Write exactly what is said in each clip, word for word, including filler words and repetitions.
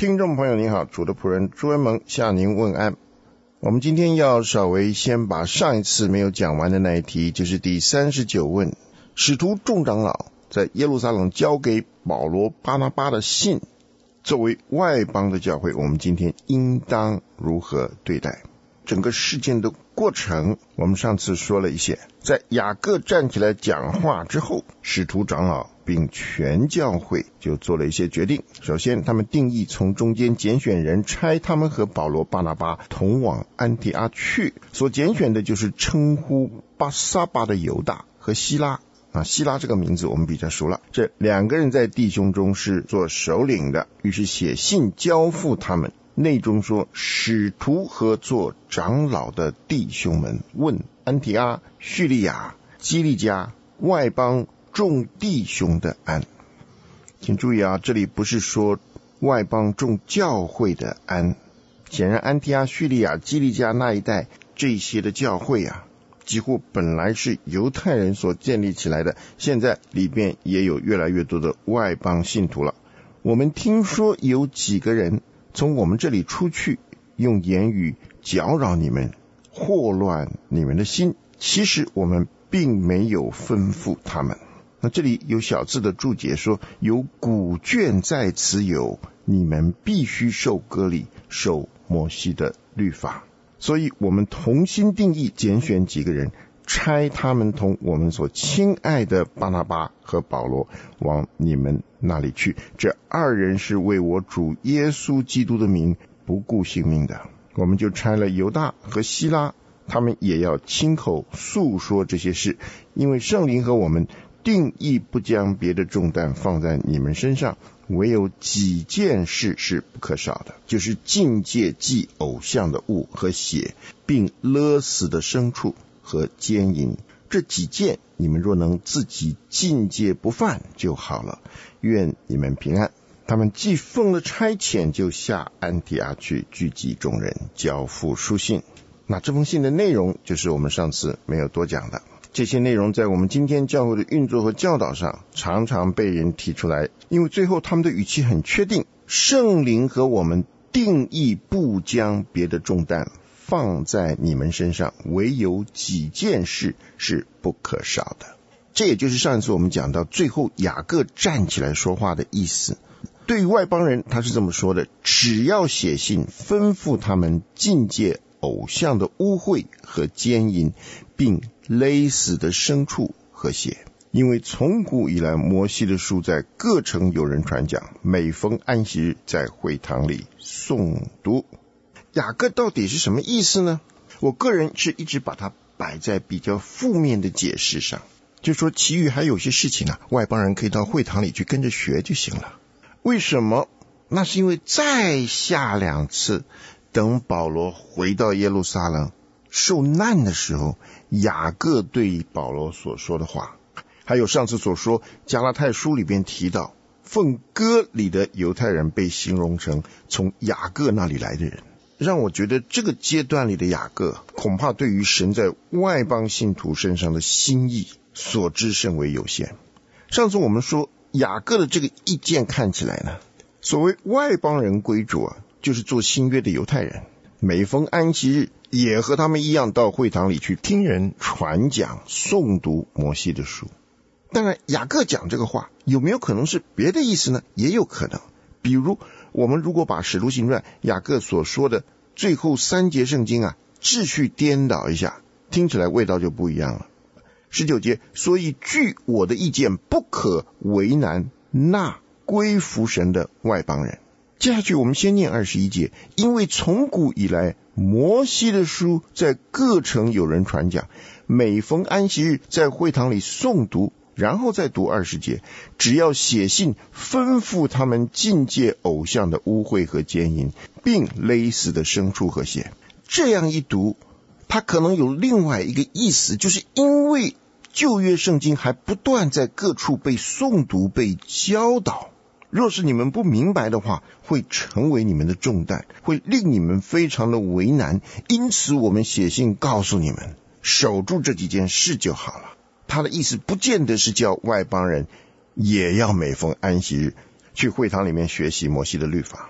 听众朋友您好，主的仆人朱恩蒙向您问安。我们今天要稍微先把上一次没有讲完的那一题，就是第三十九问，使徒众长老在耶路撒冷交给保罗巴拿巴的信，作为外邦的教会，我们今天应当如何对待？整个事件的过程我们上次说了一些，在雅各站起来讲话之后，使徒长老并全教会就做了一些决定。首先他们定义从中间拣选人，差他们和保罗巴拿巴同往安提阿去，所拣选的就是称呼巴撒巴的犹大和希拉啊，希拉这个名字我们比较熟了，这两个人在弟兄中是做首领的，于是写信交付他们。内中说，使徒和做长老的弟兄们问安提阿、叙利亚、基利家外邦众弟兄的安。请注意啊，这里不是说外邦众教会的安。显然安提阿、叙利亚、基利家那一带这些的教会啊，几乎本来是犹太人所建立起来的，现在里边也有越来越多的外邦信徒了。我们听说有几个人从我们这里出去，用言语搅扰你们，祸乱你们的心，其实我们并没有吩咐他们。那这里有小字的注解说，有古卷在此有，你们必须受割礼，受摩西的律法。所以我们同心定义，拣选几个人，差他们同我们所亲爱的巴拿巴和保罗往你们那里去，这二人是为我主耶稣基督的名不顾性命的。我们就差了犹大和希拉，他们也要亲口诉说这些事，因为圣灵和我们定义不将别的重担放在你们身上，唯有几件事是不可少的，就是禁戒祭偶像的物和血，并勒死的牲畜和奸淫。这几件你们若能自己禁戒不犯就好了，愿你们平安。他们既奉了差遣，就下安提阿去，聚集众人，交付书信。那这封信的内容就是我们上次没有多讲的，这些内容在我们今天教会的运作和教导上常常被人提出来，因为最后他们的语气很确定，圣灵和我们定义不将别的重担放在你们身上，唯有几件事是不可少的。这也就是上一次我们讲到最后雅各站起来说话的意思。对于外邦人他是这么说的，只要写信吩咐他们禁戒偶像的污秽和奸淫，并勒死的牲畜和血。因为从古以来摩西的书在各城有人传讲，每逢安息日在会堂里诵读。雅各到底是什么意思呢？我个人是一直把它摆在比较负面的解释上，就说其余还有些事情啊，外邦人可以到会堂里去跟着学就行了。为什么？那是因为再下两次，等保罗回到耶路撒冷受难的时候，雅各对保罗所说的话，还有上次所说加拉太书里边提到奉割礼的犹太人被形容成从雅各那里来的人，让我觉得这个阶段里的雅各恐怕对于神在外邦信徒身上的心意所知甚为有限。上次我们说雅各的这个意见看起来呢，所谓外邦人归主啊，就是做新约的犹太人，每逢安息日也和他们一样到会堂里去听人传讲诵读摩西的书。当然雅各讲这个话有没有可能是别的意思呢？也有可能。比如我们如果把使徒行传雅各所说的最后三节圣经啊秩序颠倒一下，听起来味道就不一样了。十九节，所以据我的意见不可为难那归服神的外邦人。接下去我们先念二十一节，因为从古以来摩西的书在各城有人传讲，每逢安息日在会堂里诵读。然后再读二十节，只要写信吩咐他们禁戒偶像的污秽和奸淫，并勒死的牲畜和血。这样一读，它可能有另外一个意思，就是因为旧约圣经还不断在各处被诵读被教导，若是你们不明白的话，会成为你们的重担，会令你们非常的为难。因此我们写信告诉你们，守住这几件事就好了。他的意思不见得是叫外邦人也要每逢安息日去会堂里面学习摩西的律法，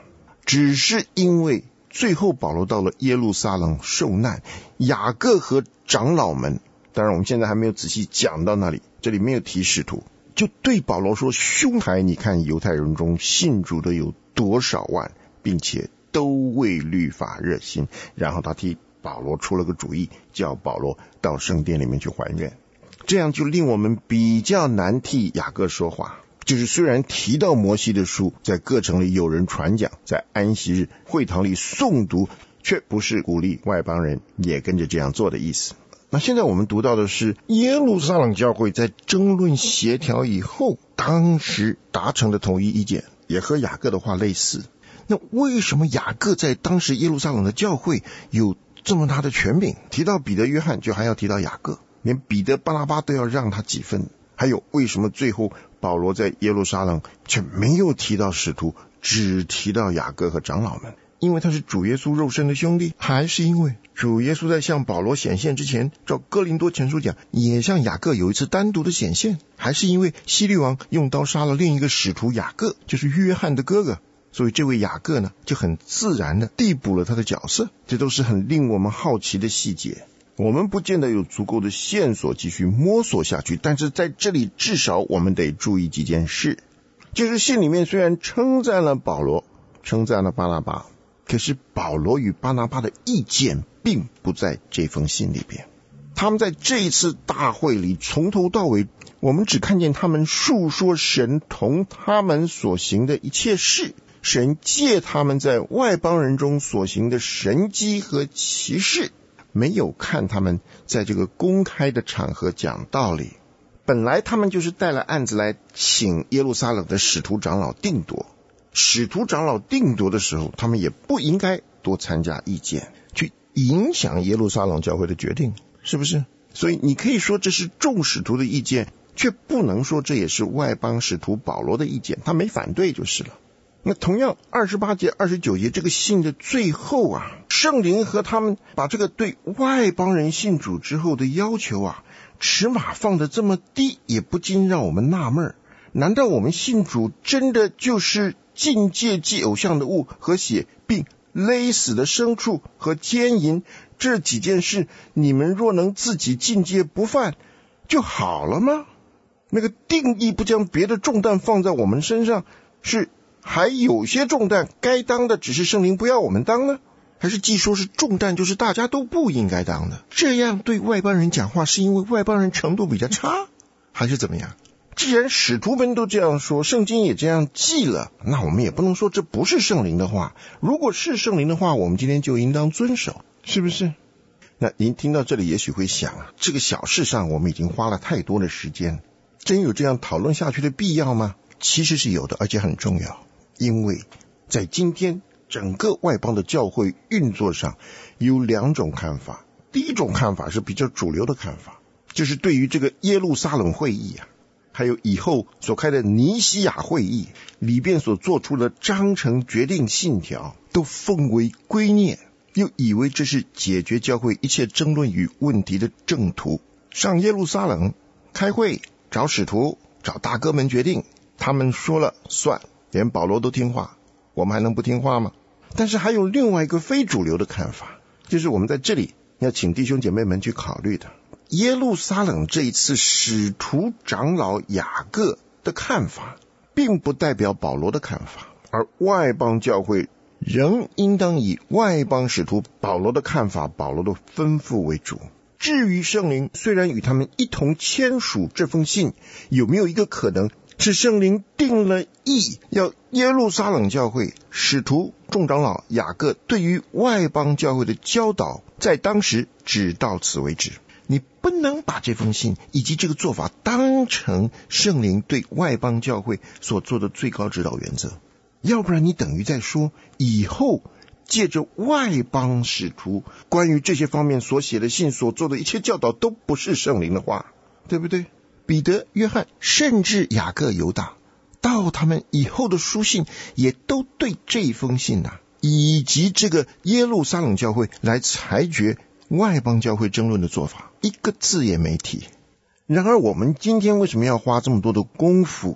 只是因为最后保罗到了耶路撒冷受难，雅各和长老们，当然我们现在还没有仔细讲到那里，这里没有提使徒，就对保罗说，兄台，你看犹太人中信主的有多少万，并且都为律法热心。然后他替保罗出了个主意，叫保罗到圣殿里面去还愿。这样就令我们比较难替雅各说话，就是虽然提到摩西的书在各城里有人传讲，在安息日会堂里诵读，却不是鼓励外邦人也跟着这样做的意思。那现在我们读到的是耶路撒冷教会在争论协调以后，当时达成的统一意见，也和雅各的话类似。那为什么雅各在当时耶路撒冷的教会有这么大的权柄？提到彼得约翰就还要提到雅各，连彼得巴拿巴都要让他几分。还有为什么最后保罗在耶路撒冷却没有提到使徒，只提到雅各和长老们？因为他是主耶稣肉身的兄弟，还是因为主耶稣在向保罗显现之前，照哥林多前书讲，也向雅各有一次单独的显现？还是因为希律王用刀杀了另一个使徒雅各，就是约翰的哥哥，所以这位雅各呢就很自然的递补了他的角色？这都是很令我们好奇的细节，我们不见得有足够的线索继续摸索下去，但是在这里至少我们得注意几件事。就是信里面虽然称赞了保罗，称赞了巴拿巴，可是保罗与巴拿巴的意见并不在这封信里边。他们在这一次大会里从头到尾，我们只看见他们述说神同他们所行的一切事，神借他们在外邦人中所行的神迹和奇事，没有看他们在这个公开的场合讲道理。本来他们就是带了案子来请耶路撒冷的使徒长老定夺，使徒长老定夺的时候，他们也不应该多参加意见，去影响耶路撒冷教会的决定，是不是？所以你可以说这是众使徒的意见，却不能说这也是外邦使徒保罗的意见，他没反对就是了。那同样二十八节二十九节这个信的最后啊，圣灵和他们把这个对外邦人信主之后的要求啊，尺码放得这么低，也不禁让我们纳闷，难道我们信主真的就是禁戒祭偶像的物和血，并勒死的牲畜和奸淫这几件事，你们若能自己禁戒不犯就好了吗？那个定义不将别的重担放在我们身上，是还有些重担该当的只是圣灵不要我们当呢？还是既说是重担就是大家都不应该当的？这样对外邦人讲话是因为外邦人程度比较差，还是怎么样？既然使徒们都这样说，圣经也这样记了，那我们也不能说这不是圣灵的话。如果是圣灵的话，我们今天就应当遵守，是不是？那您听到这里也许会想啊，这个小事上我们已经花了太多的时间，真有这样讨论下去的必要吗？其实是有的，而且很重要。因为在今天整个外邦的教会运作上有两种看法。第一种看法是比较主流的看法，就是对于这个耶路撒冷会议啊，还有以后所开的尼西亚会议里边所做出的章程决定信条，都奉为圭臬，又以为这是解决教会一切争论与问题的正途。上耶路撒冷开会，找使徒，找大哥们决定，他们说了算，连保罗都听话，我们还能不听话吗？但是还有另外一个非主流的看法，就是我们在这里要请弟兄姐妹们去考虑的。耶路撒冷这一次使徒长老雅各的看法，并不代表保罗的看法，而外邦教会仍应当以外邦使徒保罗的看法、保罗的吩咐为主。至于圣灵虽然与他们一同签署这封信，有没有一个可能是圣灵定了意，要耶路撒冷教会使徒众长老雅各对于外邦教会的教导，在当时只到此为止？你不能把这封信以及这个做法当成圣灵对外邦教会所做的最高指导原则，要不然你等于在说以后借着外邦使徒关于这些方面所写的信所做的一切教导都不是圣灵的话，对不对？彼得、约翰甚至雅各、犹大，到他们以后的书信也都对这封信啊，以及这个耶路撒冷教会来裁决外邦教会争论的做法，一个字也没提。然而我们今天为什么要花这么多的功夫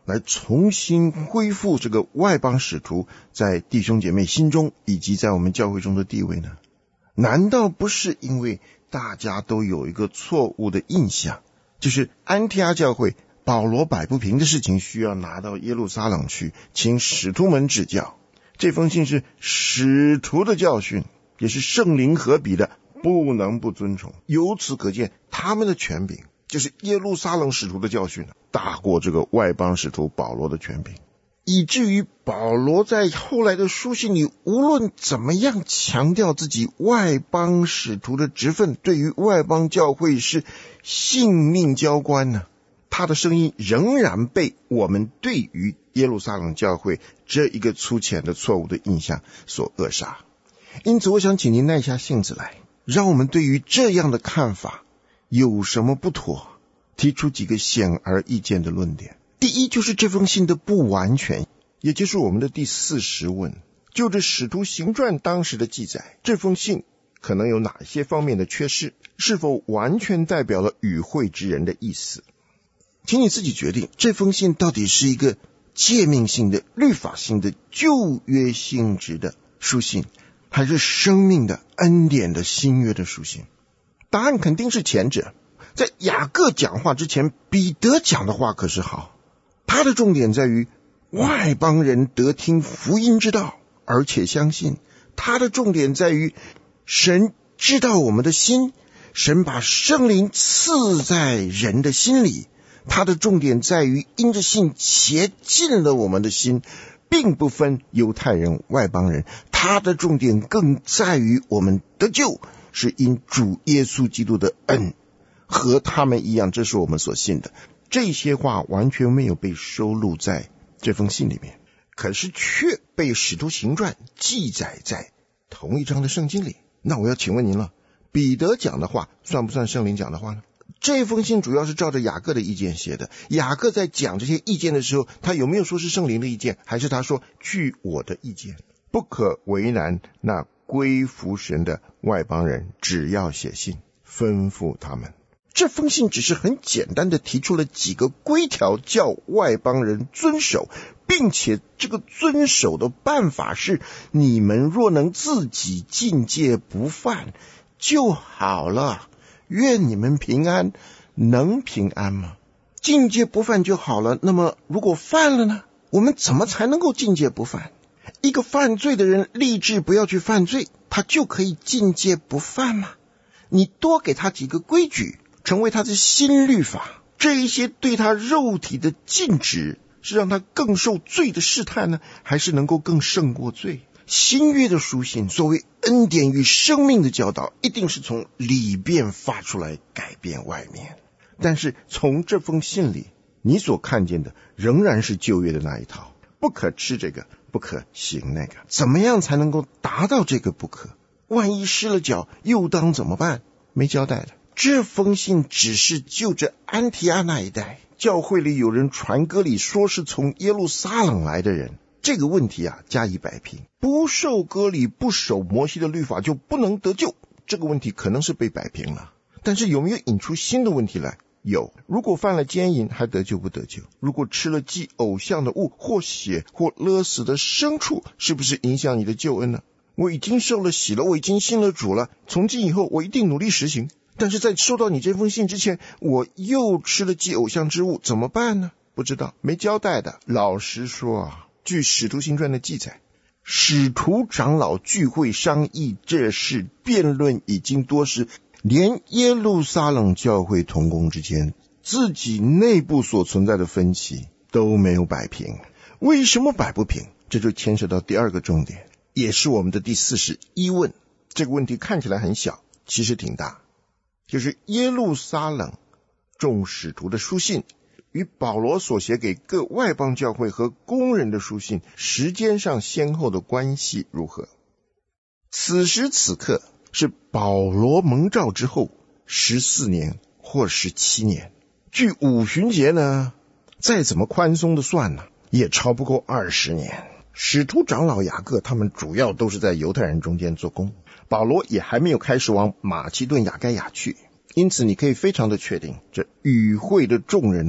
来重新恢复这个外邦使徒在弟兄姐妹心中以及在我们教会中的地位呢？难道不是因为大家都有一个错误的印象，就是安提阿教会保罗摆不平的事情需要拿到耶路撒冷去请使徒们指教，这封信是使徒的教训，也是圣灵合笔的，不能不尊崇。由此可见，他们的权柄就是耶路撒冷使徒的教训大过这个外邦使徒保罗的权柄，以至于保罗在后来的书信里无论怎么样强调自己外邦使徒的职分，对于外邦教会是性命交关呢，他的声音仍然被我们对于耶路撒冷教会这一个粗浅的错误的印象所扼杀。因此我想请您耐下性子来，让我们对于这样的看法有什么不妥，提出几个显而易见的论点。第一，就是这封信的不完全，也就是我们的第四十问，就着使徒行传当时的记载，这封信可能有哪些方面的缺失，是否完全代表了与会之人的意思。请你自己决定，这封信到底是一个诫命性的、律法性的、旧约性质的书信，还是生命的、恩典的、新约的书信？答案肯定是前者。在雅各讲话之前，彼得讲的话可是好，他的重点在于外邦人得听福音之道，而且相信。他的重点在于神知道我们的心，神把圣灵赐在人的心里。他的重点在于因着信洁净了我们的心，并不分犹太人外邦人。他的重点更在于我们得救是因主耶稣基督的恩，和他们一样，这是我们所信的。这些话完全没有被收录在这封信里面，可是却被使徒行传记载在同一章的圣经里。那我要请问您了，彼得讲的话算不算圣灵讲的话呢？这封信主要是照着雅各的意见写的，雅各在讲这些意见的时候，他有没有说是圣灵的意见，还是他说据我的意见？不可为难那归服神的外邦人，只要写信吩咐他们。这封信只是很简单的提出了几个规条，叫外邦人遵守，并且这个遵守的办法是，你们若能自己禁戒不犯就好了，愿你们平安。能平安吗？禁戒不犯就好了，那么如果犯了呢？我们怎么才能够禁戒不犯？一个犯罪的人立志不要去犯罪，他就可以禁戒不犯吗？你多给他几个规矩，成为他的新律法，这一些对他肉体的禁止，是让他更受罪的试探呢，还是能够更胜过罪？新约的书信，所谓恩典与生命的教导，一定是从里边发出来，改变外面。但是从这封信里，你所看见的仍然是旧约的那一套，不可吃这个，不可行那个。怎么样才能够达到这个不可？万一失了脚，又当怎么办？没交代的。这封信只是就着安提阿那一带，教会里有人传歌里说是从耶路撒冷来的人，这个问题啊加以摆平。不受割礼，不守摩西的律法就不能得救，这个问题可能是被摆平了。但是有没有引出新的问题来？有。如果犯了奸淫，还得救不得救？如果吃了祭偶像的物，或血，或勒死的牲畜，是不是影响你的救恩呢？我已经受了洗了，我已经信了主了，从今以后我一定努力实行。但是在收到你这封信之前，我又吃了祭偶像之物，怎么办呢？不知道，没交代的。老实说啊，据使徒行传的记载，使徒长老聚会商议这事，辩论已经多时，连耶路撒冷教会同工之间自己内部所存在的分歧都没有摆平。为什么摆不平？这就牵涉到第二个重点，也是我们的第四十一问。这个问题看起来很小，其实挺大，就是耶路撒冷众使徒的书信与保罗所写给各外邦教会和工人的书信时间上先后的关系如何？此时此刻是保罗蒙召之后十四年或十七年，据五旬节呢，再怎么宽松的算呢，也超不过二十年。使徒长老雅各他们主要都是在犹太人中间做工，保罗也还没有开始往马其顿亚该亚去，因此你可以非常的确定，这与会的众人呢、啊，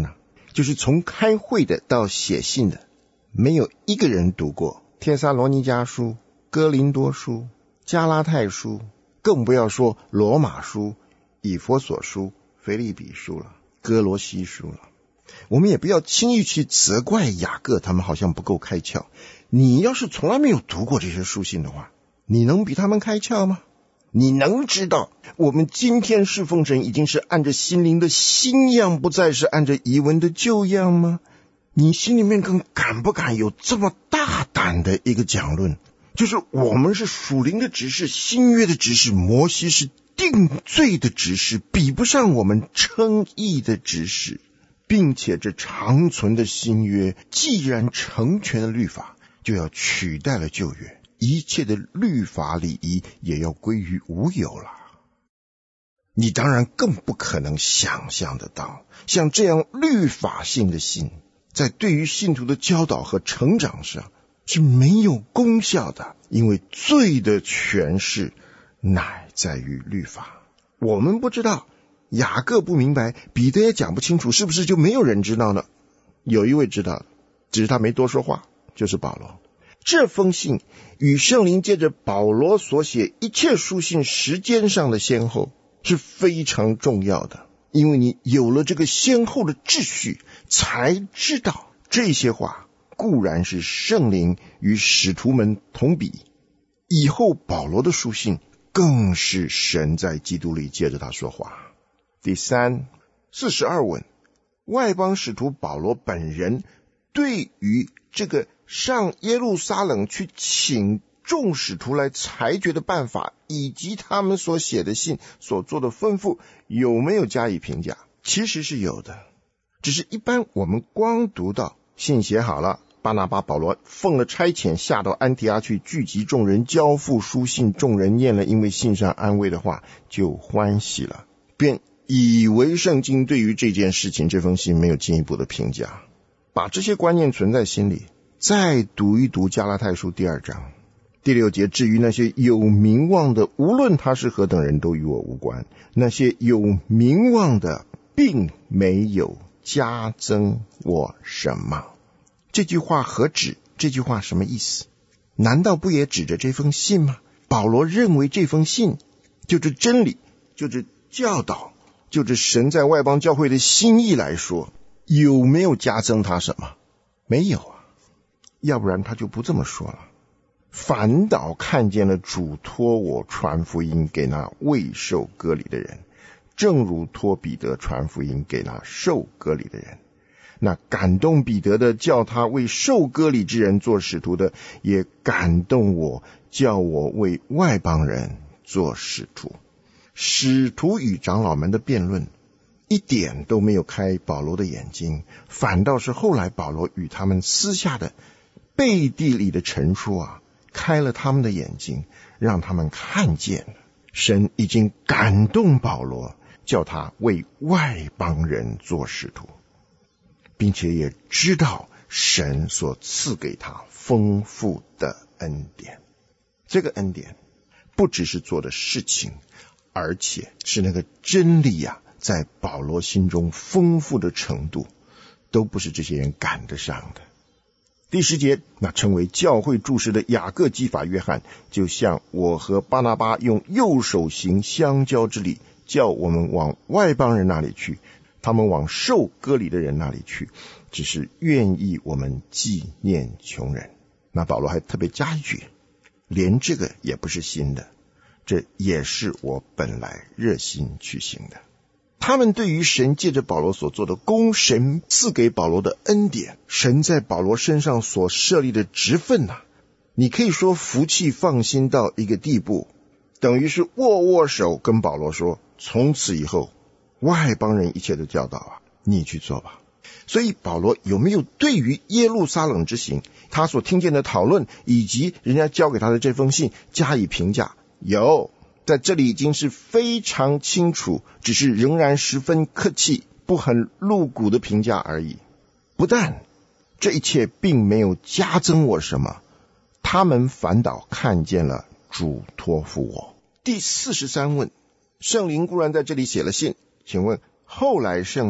就是从开会的到写信的，没有一个人读过帖撒罗尼迦书、哥林多书、加拉太书，更不要说罗马书、以弗所书、腓立比书了，哥罗西书了。我们也不要轻易去责怪雅各，他们好像不够开窍。你要是从来没有读过这些书信的话，你能比他们开窍吗？你能知道我们今天侍奉神已经是按着心灵的新样，不再是按着遗文的旧样吗？你心里面更敢不敢有这么大胆的一个讲论，就是我们是属灵的执事，新约的执事，摩西是定罪的执事，比不上我们称义的执事，并且这长存的新约既然成全了律法，就要取代了旧约，一切的律法礼仪也要归于无有了。你当然更不可能想象得到，像这样律法性的信，在对于信徒的教导和成长上是没有功效的，因为罪的权势乃在于律法。我们不知道，雅各不明白，彼得也讲不清楚，是不是就没有人知道呢？有一位知道，只是他没多说话，就是保罗。这封信与圣灵借着保罗所写一切书信时间上的先后是非常重要的，因为你有了这个先后的秩序，才知道这些话固然是圣灵与使徒们同笔，以后保罗的书信更是神在基督里借着他说话。第三，四十二问，外邦使徒保罗本人对于这个上耶路撒冷去请众使徒来裁决的办法，以及他们所写的信所做的吩咐，有没有加以评价？其实是有的，只是一般我们光读到信写好了，巴拿巴保罗奉了差遣，下到安提阿去聚集众人，交付书信，众人念了因为信上安慰的话，就欢喜了，便以为圣经对于这件事情这封信没有进一步的评价。把这些观念存在心里，再读一读加拉太书第二章第六节，至于那些有名望的，无论他是何等人，都与我无关。那些有名望的并没有加增我什么。这句话何指？这句话什么意思？难道不也指着这封信吗？保罗认为这封信就是真理，就是教导，就是神在外邦教会的心意来说，有没有加增他什么？没有啊，要不然他就不这么说了。反倒看见了主托我传福音给那未受割礼的人，正如托彼得传福音给那受割礼的人。那感动彼得的，叫他为受割礼之人做使徒的，也感动我，叫我为外邦人做使徒。使徒与长老们的辩论一点都没有开保罗的眼睛，反倒是后来保罗与他们私下的背地里的陈述啊，开了他们的眼睛，让他们看见了神已经感动保罗，叫他为外邦人做使徒，并且也知道神所赐给他丰富的恩典。这个恩典不只是做的事情，而且是那个真理啊，在保罗心中丰富的程度，都不是这些人赶得上的。第十节，那称为教会柱石的雅各、基法、约翰，就像我和巴拿巴用右手行相交之礼，叫我们往外邦人那里去，他们往受割礼的人那里去，只是愿意我们纪念穷人。那保罗还特别加一句，连这个也不是新的，这也是我本来热心去行的。他们对于神借着保罗所做的功，神赐给保罗的恩典，神在保罗身上所设立的职分啊，你可以说福气放心到一个地步，等于是握握手跟保罗说，从此以后外邦人一切的教导啊，你去做吧。所以保罗有没有对于耶路撒冷之行，他所听见的讨论，以及人家交给他的这封信加以评价？有，在这里已经是非常清楚，只是仍然十分客气，不很露骨的评价而已。不但这一切并没有加增我什么，他们反倒看见了主托付我。第四十三问，圣灵固然在这里写了信，请问后来圣灵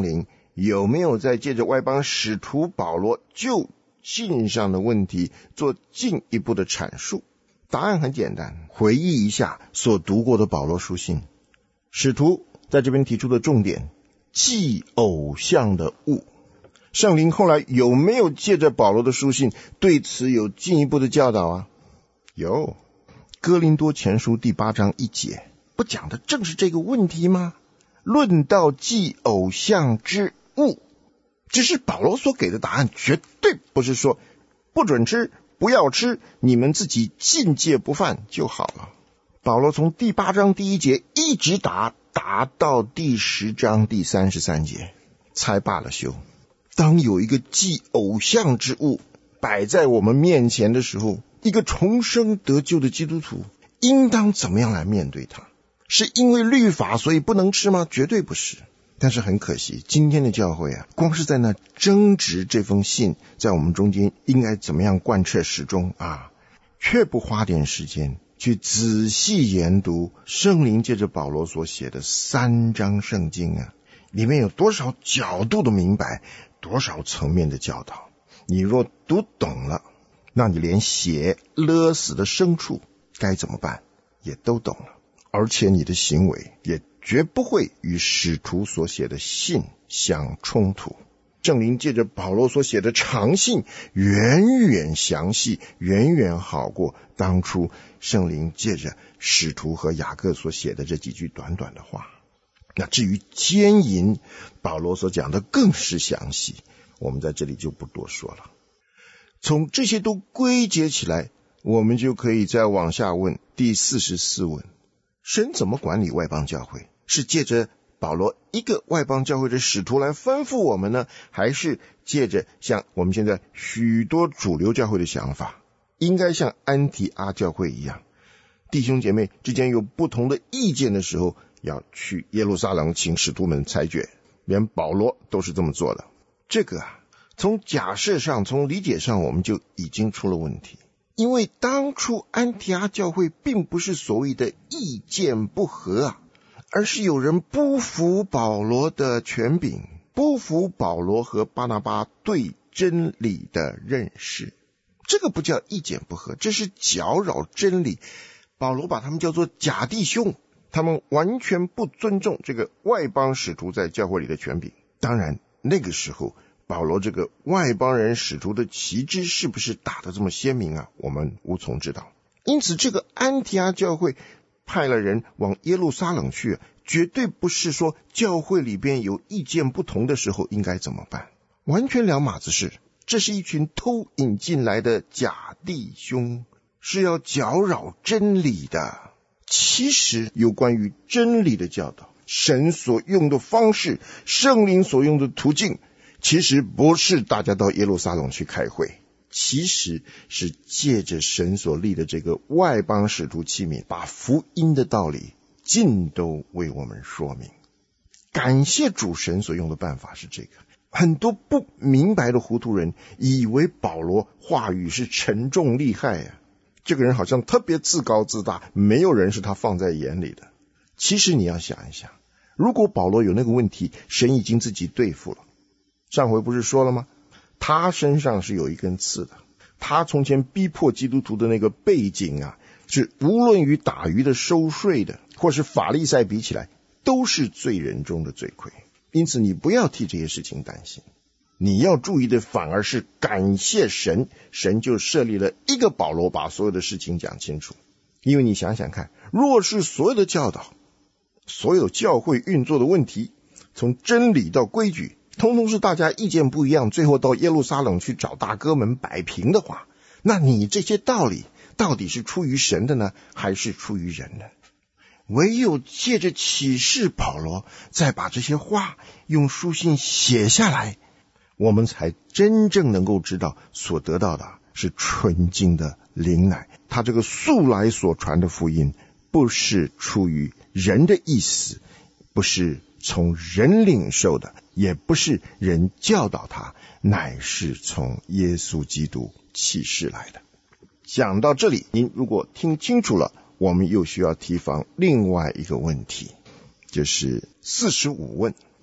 有没有在借着外邦使徒保罗就信上的问题做进一步的阐述？答案很简单，回忆一下所读过的保罗书信，使徒在这边提出的重点，祭偶像的物。圣灵后来有没有借着保罗的书信对此有进一步的教导啊？有，哥林多前书第八章一节，不讲的正是这个问题吗？论到祭偶像之物，只是保罗所给的答案绝对不是说不准吃，不要吃，你们自己禁戒不犯就好了。保罗从第八章第一节一直答答到第十章第三十三节才罢了休。当有一个祭偶像之物摆在我们面前的时候，一个重生得救的基督徒应当怎么样来面对它？是因为律法所以不能吃吗？绝对不是。但是很可惜，今天的教会啊，光是在那争执这封信在我们中间应该怎么样贯彻始终啊，却不花点时间去仔细研读圣灵借着保罗所写的三章圣经啊，里面有多少角度的明白，多少层面的教导。你若读懂了，那你连血勒死的牲畜该怎么办也都懂了，而且你的行为也绝不会与使徒所写的信相冲突。圣灵借着保罗所写的长信远远详细，远远好过当初圣灵借着使徒和雅各所写的这几句短短的话。那至于奸淫，保罗所讲的更是详细，我们在这里就不多说了。从这些都归结起来，我们就可以再往下问第四十四问，神怎么管理外邦教会？是借着保罗一个外邦教会的使徒来吩咐我们呢，还是借着像我们现在许多主流教会的想法，应该像安提阿教会一样，弟兄姐妹之间有不同的意见的时候，要去耶路撒冷请使徒们裁决，连保罗都是这么做的。这个啊，从假设上，从理解上，我们就已经出了问题。因为当初安提阿教会并不是所谓的意见不合啊，而是有人不服保罗的权柄，不服保罗和巴拿巴对真理的认识。这个不叫意见不合，这是搅扰真理。保罗把他们叫做假弟兄，他们完全不尊重这个外邦使徒在教会里的权柄。当然那个时候保罗这个外邦人使徒的旗帜是不是打得这么鲜明啊，我们无从知道。因此这个安提阿教会派了人往耶路撒冷去，绝对不是说教会里边有意见不同的时候应该怎么办，完全两码子事。这是一群偷引进来的假弟兄，是要搅扰真理的。其实有关于真理的教导，神所用的方式，圣灵所用的途径，其实不是大家到耶路撒冷去开会，其实是借着神所立的这个外邦使徒器皿，把福音的道理尽都为我们说明。感谢主，神所用的办法是这个。很多不明白的糊涂人以为保罗话语是沉重厉害啊，这个人好像特别自高自大，没有人是他放在眼里的。其实你要想一想，如果保罗有那个问题，神已经自己对付了。上回不是说了吗？他身上是有一根刺的，他从前逼迫基督徒的那个背景啊，是无论与打鱼的收税的或是法利赛比起来，都是罪人中的罪魁。因此你不要替这些事情担心，你要注意的反而是感谢神，神就设立了一个保罗，把所有的事情讲清楚。因为你想想看，若是所有的教导，所有教会运作的问题，从真理到规矩，通通是大家意见不一样，最后到耶路撒冷去找大哥们摆平的话，那你这些道理到底是出于神的呢，还是出于人呢？唯有借着启示保罗，再把这些话用书信写下来，我们才真正能够知道所得到的是纯净的灵奶。他这个素来所传的福音，不是出于人的意思，不是从人领受的，也不是人教导他，乃是从耶稣基督启示来的。讲到这里，您如果听清楚了，我们又需要提防另外一个问题，就是四十五问。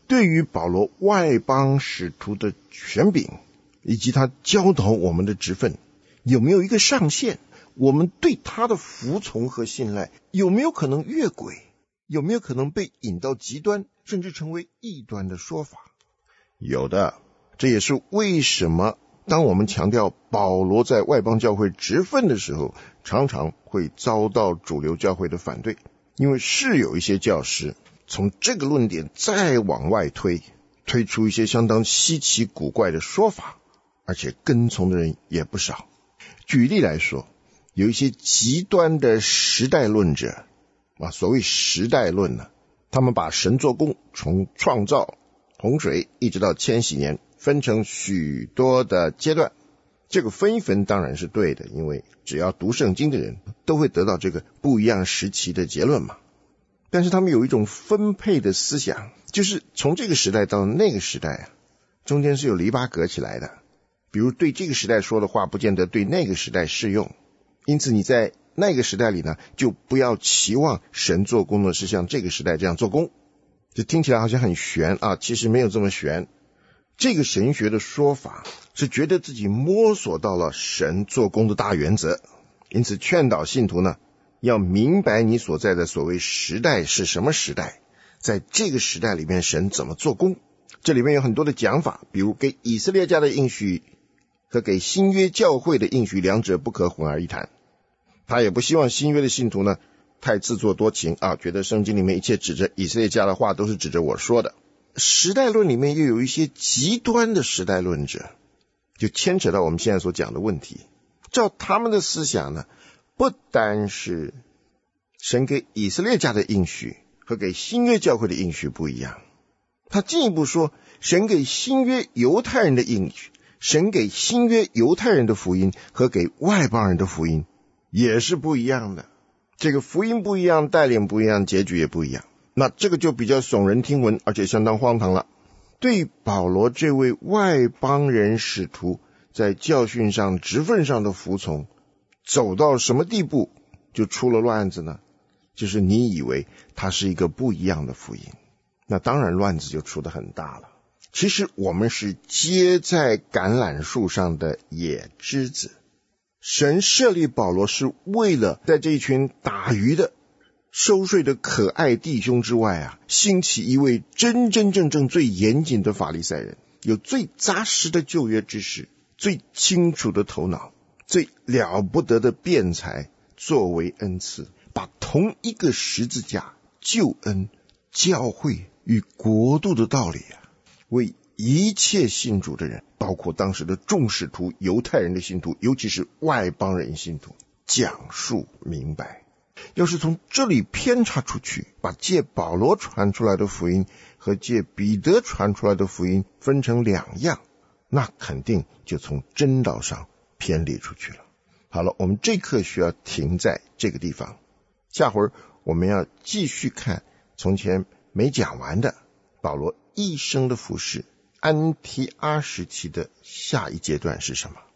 对于保罗外邦使徒的权柄以及他教导我们的职分，有没有一个上限？我们对他的服从和信赖有没有可能越轨？有没有可能被引到极端，甚至成为异端的说法？有的。这也是为什么当我们强调保罗在外邦教会职分的时候，常常会遭到主流教会的反对，因为是有一些教师从这个论点再往外推，推出一些相当稀奇古怪的说法，而且跟从的人也不少。举例来说，有一些极端的时代论者啊，所谓时代论呢，他们把神做工从创造洪水一直到千禧年分成许多的阶段，这个分一分当然是对的，因为只要读圣经的人都会得到这个不一样时期的结论嘛。但是他们有一种分配的思想，就是从这个时代到那个时代啊，中间是有篱笆隔起来的，比如对这个时代说的话不见得对那个时代适用，因此你在那个时代里呢，就不要期望神做工的是像这个时代这样做工。这听起来好像很玄啊，其实没有这么玄。这个神学的说法是觉得自己摸索到了神做工的大原则，因此劝导信徒呢，要明白你所在的所谓时代是什么时代，在这个时代里面神怎么做工。这里面有很多的讲法，比如给以色列家的应许和给新约教会的应许两者不可混而一谈。他也不希望新约的信徒呢太自作多情啊，觉得圣经里面一切指着以色列家的话都是指着我说的。时代论里面又有一些极端的时代论者，就牵扯到我们现在所讲的问题。照他们的思想呢，不单是神给以色列家的应许和给新约教会的应许不一样，他进一步说，神给新约犹太人的应许，神给新约犹太人的福音和给外邦人的福音也是不一样的。这个福音不一样，带领不一样，结局也不一样。那这个就比较耸人听闻，而且相当荒唐了。对保罗这位外邦人使徒在教训上职分上的服从走到什么地步就出了乱子呢？就是你以为他是一个不一样的福音，那当然乱子就出得很大了。其实我们是结在橄榄树上的野枝子，神设立保罗是为了在这一群打鱼的收税的可爱弟兄之外啊，兴起一位真真正正最严谨的法利赛人，有最扎实的旧约知识，最清楚的头脑，最了不得的辩才作为恩赐，把同一个十字架、救恩、教会与国度的道理啊，为一切信主的人，包括当时的众使徒、犹太人的信徒，尤其是外邦人信徒，讲述明白。要是从这里偏差出去，把借保罗传出来的福音和借彼得传出来的福音分成两样，那肯定就从真道上偏离出去了。好了，我们这课需要停在这个地方，下回我们要继续看从前没讲完的保罗一生的服事，安提阿时期的下一阶段是什么。